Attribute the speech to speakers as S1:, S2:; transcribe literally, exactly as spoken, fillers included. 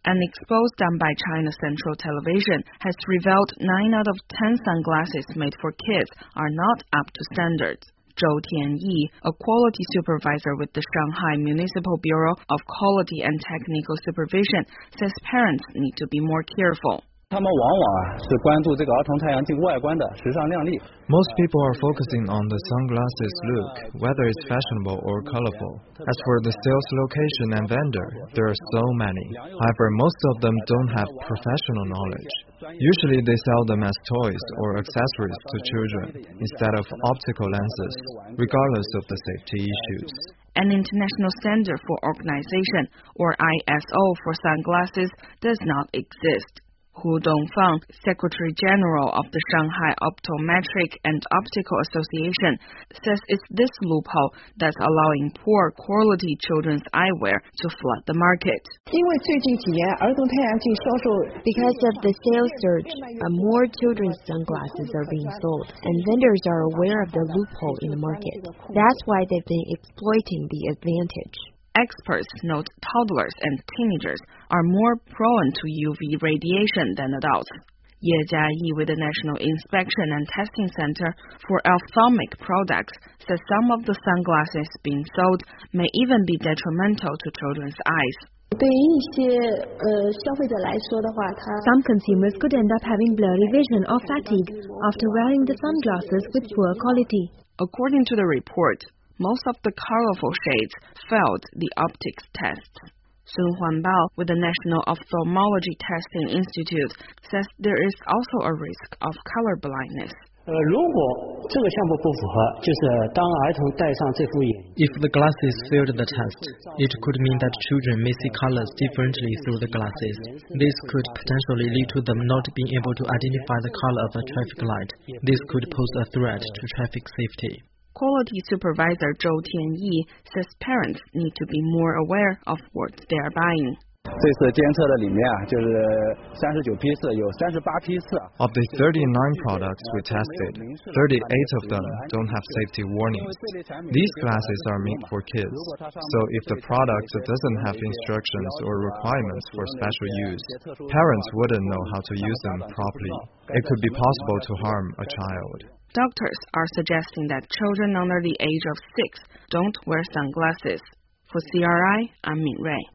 S1: An expose done by China Central Television has revealed nine out of ten sunglasses made for kids are not up to standards. Zhou Tianyi, a quality supervisor with the Shanghai Municipal Bureau of Quality and Technical Supervision, says parents need to be more careful.
S2: 他们往往是关注这个儿童太阳镜外观的时尚亮丽。
S3: Most people are focusing on the sunglasses look, whether it's fashionable or colorful. As for the sales location and vendor, there are so many. However, most of them don't have professional knowledge. Usually they sell them as toys or accessories to children instead of optical lenses, regardless of the safety issues.
S1: An international standard for organization, or I S O, for sunglasses does not exist. Hu Dongfang, Secretary General of the Shanghai Optometric and Optical Association, says it's this loophole that's allowing poor quality children's eyewear to flood the market.
S4: 因为最近几年儿童太阳镜销售
S5: Because of the sales surge, uh, more children's sunglasses are being sold, and vendors are aware of the loophole in the market. That's why they've been exploiting the advantage.
S1: Experts note toddlers and teenagers are more prone to U V radiation than adults. Ye Jiayi with the National Inspection and Testing Center for Ophthalmic Products says some of the sunglasses being sold may even be detrimental to children's eyes.
S4: 对于一些呃消费者来说的话，他
S5: Some consumers could end up having blurry vision or fatigue after wearing the sunglasses with poor quality.
S1: According to the report, most of the colorful shades failed the optics tests. Sun Huanbao with the National Ophthalmology Testing Institute says there is also a risk of color blindness.
S6: 呃，如果这个项目不符合，就是当儿童戴上这副眼镜
S7: If the glasses failed the test, it could mean that children may see colors differently through the glasses. This could potentially lead to them not being able to identify the color of a traffic light. This could pose a threat to traffic safety.
S1: Quality Supervisor Zhou Tianyi says parents need to be more aware of what they are buying.
S2: 这次监测的里面啊，就是三十九批次，有三十八批次。
S3: Of the thirty-nine products we tested, thirty-eight of them don't have safety warnings. These glasses are meant for kids, so if the product doesn't have instructions or requirements for special use, parents wouldn't know how to use them properly. It could be possible to harm a child.
S1: Doctors are suggesting that children under the age of six don't wear sunglasses. For C R I, I'm Min Rui.